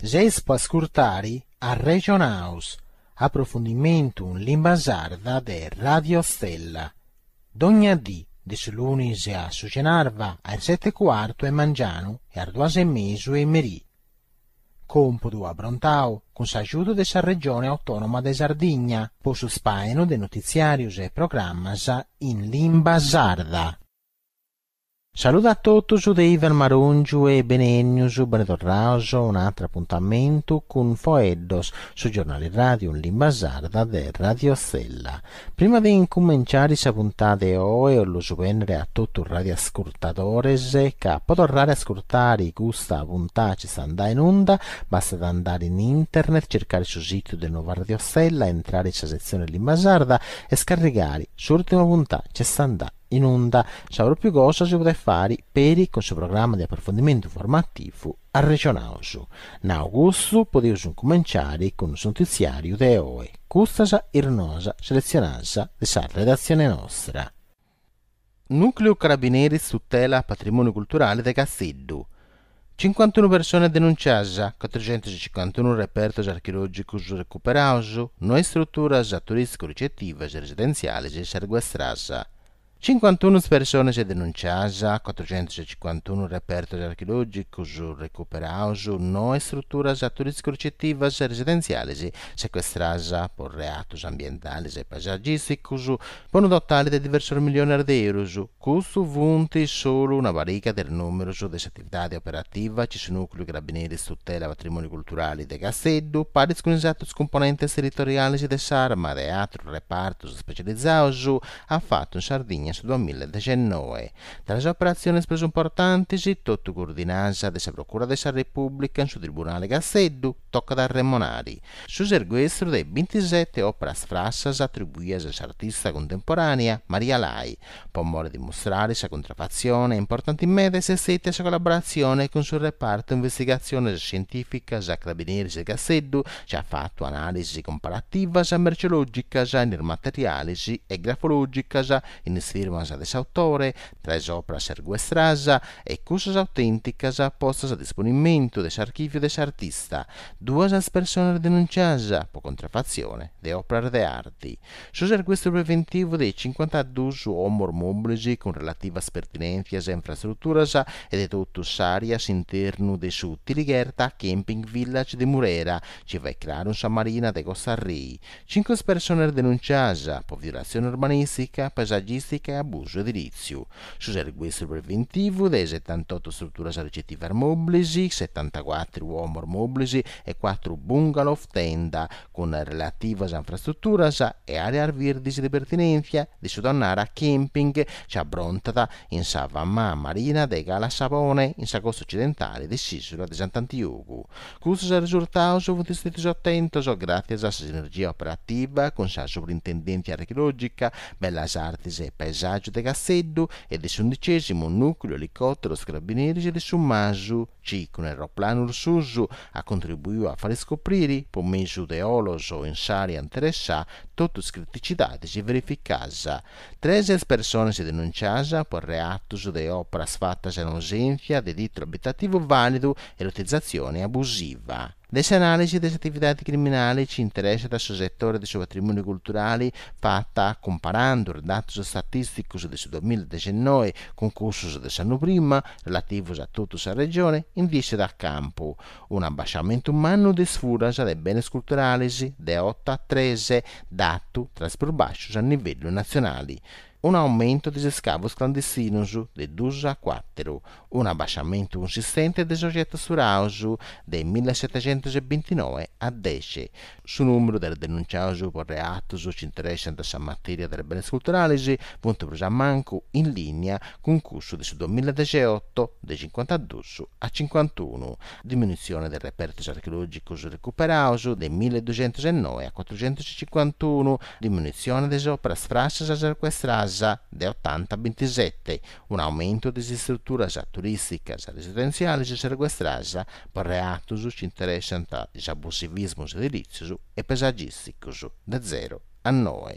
Zes può ascoltare a Region House, approfondimento in lingua sarda de Radio Stella. Dogna di lunedì a Sucenarva alle 7:15 e mangiano e alle 2:30 e merì. Compodo a Brontao con l'aiuto della Regione Autonoma de Sardigna, per su spaeno de notiziarius e programmas in lingua sarda. Saluto a tutti su Ivan Marungiu e benenius, bentornaus un altro appuntamento con Foeddos su giornale radio in lingua sarda de Radio Stella. Prima di incominciare questa puntata oggi, lo subendere a tutti i radioascoltatori che potrà ascoltare questa puntata ci sta andando in onda, basta andare in internet, cercare sul sito del nuovo Radio Stella, entrare in sezione lingua sarda e scaricare l'ultima puntata ci sta andando in onda. Saprò più cosa si può fare per il suo programma di approfondimento informativo a Regione House. In augusto potete cominciare con un notiziario di oggi. Questa è la selezionata della redazione nostra. Nucleo Carabinieri tutela patrimonio culturale di Casteddu. 51 persone denunciate, 451 repertos archeologicos recuperados, 9 strutturas turistico-ricettivas residenziali sequestrate. 51 persone denunciate, 451 repertos archeologicos recuperados, 9 strutturas turistico-ricettivas residenziali sequestrate por reatos ambientales e paesagísticos, per un totale di diversi milioni di euro. Questo vunti solo una varica del numero di attività operative ci sono nuclei carabinieri tutela patrimonio culturale di Casteddu, pari con esatti componenti territoriali di Sarma e altri reparti specializzati ha fatto in Sardegna sul 2019. Tra le operazioni più importanti, tutto coordinata della Procura della Repubblica sul Tribunale Casteddu, tocca da remonari. Sul sequestro dei 27 opere frassas attribuite all'artista contemporanea Maria Lai, per modo di mostrare la contraffazione importanti medici e sette la collaborazione con il reparto investigazione scientifica a Carabinieri di Casteddu, che ha fatto analisi comparativa merceologica, materiali e grafologica in firmas dell'autore, tra le opere sequestrate e cose autenticas postas a disponimento dell'archivio dell'artista. 2 persone denunciate per contraffazione di opere d'arte. Sul sequestro preventivo dei 52 uomini mobili con relative pertinenze e infrastrutture e di tutte le aree all'interno del suo Tirigherta Camping Village di Murera, ci va creare un marina di Costa Rica. 5 persone denunciate per violazione urbanistica, paesaggistica e abuso edilizio. Sul sequestro preventivo dei 78 strutture ricettive mobili, 74 uomini mobili e 4 bungalow tenda con relative infrastrutture e aree verdi di pertinenza di Sudonnara Camping, ci abbrontata in Savamà Marina de Gala Savone, in sa costa occidentale di Sisula di Sant'Antioco. Questo risultato sono stati attenti grazie alla sinergia operativa con la sovrintendenza archeologica, Bellas Artes e Paesaggio di Casteddu e del 11° nucleo elicottero carabinieri di Summasu, che con aeroplano Ursusu ha contribuito a fare scoprire, per mezzo di olos o in aree interessate, tutte le criticità verificate. 13 persone denunciate per reatos di opere fatte in ausenza di titolo abitativo valido e l'utilizzazione abusiva. Delle analisi delle attività criminali ci interessa dal settore del suo patrimonio culturale fatta comparando i dati statistici del 2019 con quelli dell'anno prima relativi a tutta la regione in vista da campo. Un abbassamento umano di sfuras dei beni culturali da 8 a 13, dato tra i più bassi a livello nazionale. Un aumento degli scavi clandestinos di 2 a 4, un abbassamento consistente dei soggetti surausi da 1729 a 10. Sul numero delle denunciate per reati che interessano la materia delle beni culturali, punto preso a manco in linea con il corso del 2018 da 52 a 51, diminuzione del reperto archeologico recuperato da 1209 a 451, diminuzione delle opere frasse sequestrate da 80 a 27, un aumento delle strutture turistiche e residenziali sequestrate per reati che interessano l'abusivismo edilizio e paesaggistico da 0 a 9.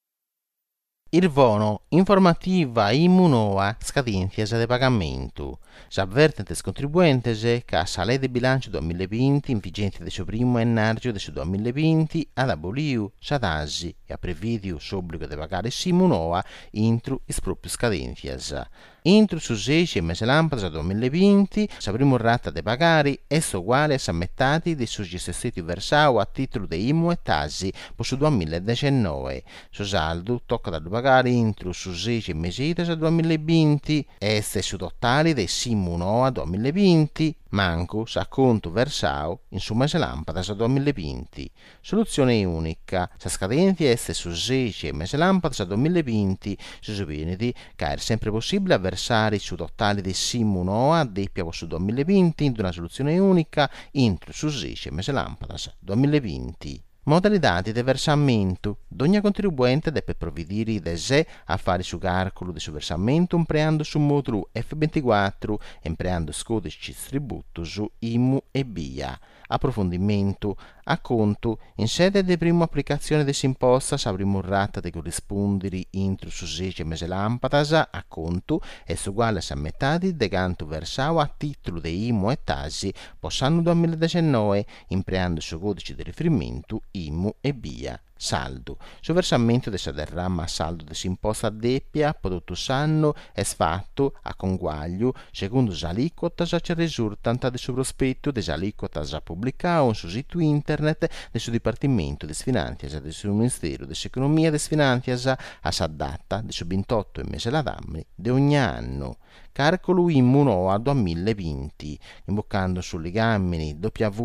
Il bono informativa immunoa scadenza di pagamento. S'avvertentes contribuentes che a sa lei di bilancio 2020, in vigente del 1° gennaio del 2020, ad aboliu sa tasi e a previdiu s'obbligo di pagare simu noa intro is proprias scadenzias. Intro su 6 mesi lampada 2020, sa prima rata di pagare è uguale a sa metà dei suoi gestiti versau a titolo di IMU e tasi per su 2019. Su saldo tocca da pagare intro su 6 mesi del 2020 e su totale dei simu noa 2020, manco sa conto versau in su mese lampada 2020. Soluzione unica. Sa scadenza è su 6 mesi lampada 2020, su subiniti che è sempre possibile avversare su totale di simu noa deppia su 2020 in una soluzione unica intro su 6 mesi lampada 2020. Modalità di versamento. Ogni contribuente deve provvedere da sé a fare su calcolo del suo versamento impreando su modulo F24 e impreando codici tributo su IMU e BIA. Approfondimento. A conto, in sede di prima applicazione dell'imposta sapremo rata di corrispondere intro su 6 mesi lampadas a conto è uguale a metà di canto versau a titolo di IMU e tasi poss'anno 2019 impreando su codice di riferimento IMU e BIA. Saldo. Su versamento del derrama a saldo dell'imposta deppia prodotto sanno è fatto a conguaglio secondo l'aliquota che risultanta del suo prospetto dell'aliquota già pubblicato sul sito internet del suo Dipartimento des Finanzas del suo Ministero dell'Economia des Finanzas a sa data del suo 28 mese la dammi di ogni anno. Calcolo IMU noa 2020 imboccando sul legame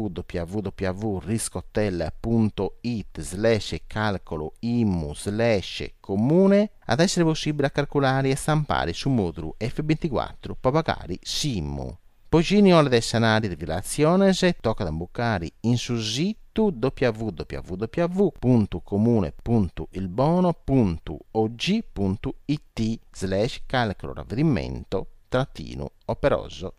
www.riscotel.it/calcolo IMU/comune ad essere possibile calcolare e stampare su modulo F24 per pagare SIMU. Poi alle dei scenari di violazione se tocca da imboccare in su sito www.comune.ilbono.og.it/calcolo ravvedimento -operoso/.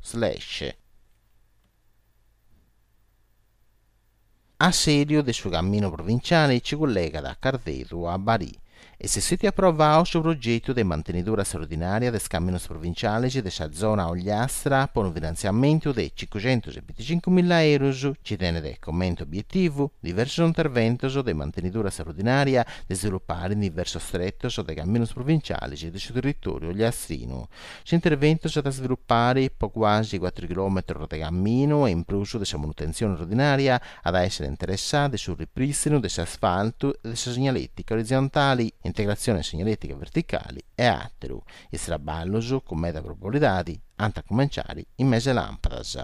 Assedio del suo cammino provinciale ci collega da Cardedo a Bari e se siete approvato sul progetto di mantenitura straordinaria del camminos provinciali della zona Ogliastra per un finanziamento di 525.000 euro ci tiene commento obiettivo diversi interventi di mantenitura straordinaria da sviluppare in diversi stretti dei camminos provinciali del suo territorio ogliastrino. L'intervento è da sviluppare per quasi 4 km di cammino e in plus della manutenzione ordinaria ad essere interessati sul ripristino dell'asfalto e della segnaletica orizzontali, integrazione segnaletica verticali e altro. Il traballo con meta probabilità anta cominciare in mese lampadas.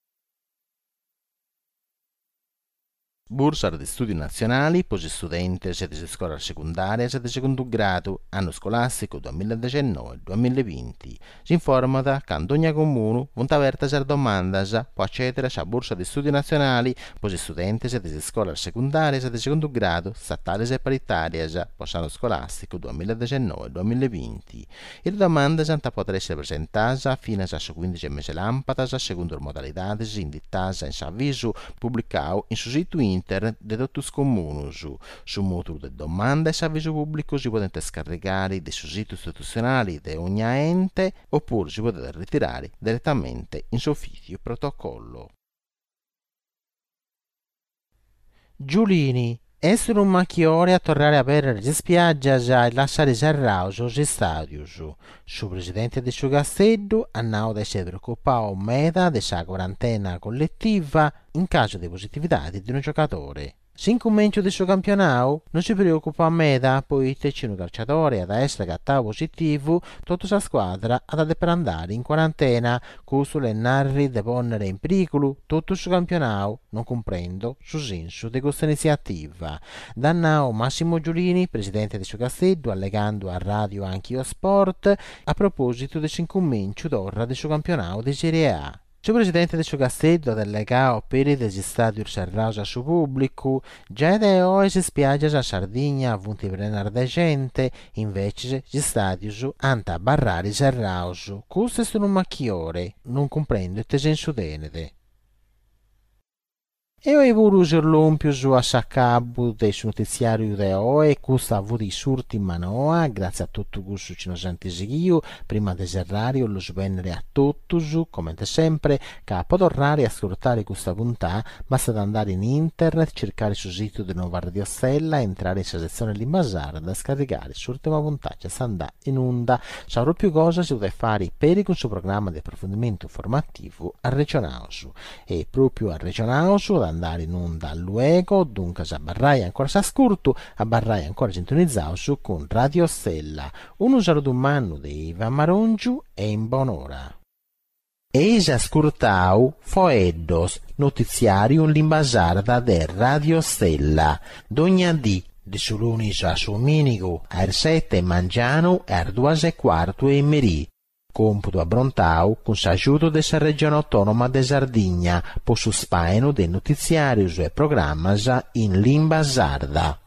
Borsa di studi nazionali per gli studenti delle scuole secondarie e di secondo grado, anno scolastico 2019-2020. Si informa che ogni comune punta aperta a domande può accedere alla borsa di studi nazionali per gli studenti delle scuole secondarie e di secondo grado, statali e paritarie, per l'anno scolastico 2019-2020. Le domande possono essere presentate fino a 15 mesi lampadas secondo le modalità indicate in avviso pubblicato in sul sito internet di tutti i comuni. Su modulo di domanda e avviso pubblico si potete scaricare dai siti istituzionali di ogni ente oppure si potete ritirare direttamente in ufficio protocollo. Giulini, essere un macchiore a tornare a bere le spiagge e lasciare serrauso gli stadios. Su presidente del suo castello hanno da essere preoccupato meta della quarantena collettiva in caso di positività di un giocatore. Se incomincio del suo campionato non si preoccupa a meta, poi c'è un calciatore ad essere cattato positivo, tutta la squadra ad per andare in quarantena, questo le narri di ponere in pericolo tutto il suo campionato, non comprendo su senso di questa iniziativa. Dannao Massimo Giulini, presidente del suo castello, allegando a Radio Anch'io Sport, a proposito del incomincio d'ora del suo campionato di Serie A. Il presidente del suo castello ha delegato per gli stadi serrati al suo pubblico, già da oggi si spiaggia a Sardegna avuti prenare da gente, invece gli stadi hanno barrare serrati. Questo è un macchiore, non comprendo il senso denede. E ho voluto l'ompius a saccabu del notiziario de oe, custa avuto i surti in manoa, grazie a tutto questo ci nos antisighio, prima de serrario lo svennere a tuttus, come sempre, che a podorrare e ascoltare questa puntà, basta andare in internet, cercare sul sito di Nuova Radio Stella, entrare in sezione Limbasarda, scaricare l'ultima puntata, e andare in onda. Saprò più cose si potete fare per il suo programma di approfondimento informativo a Regionausu, e proprio a Regionausu da andare in onda luego, dunque a barrai ancora s'ascolto, a barrai ancora sintonizzato con Radio Stella. Un saluto umano di Ivan Marongiu e in buon'ora. Eis ascoltau Foeddos, notiziario Limbasarda de Radio Stella, d'ogni dì, di sulunis a Suminigu, a 7 mangiano e a 2:15 e merì. Computo a Brontau con s'aiuto della regione autonoma de Sardigna, po su spaino de notiziarius e programmas in Limbasarda.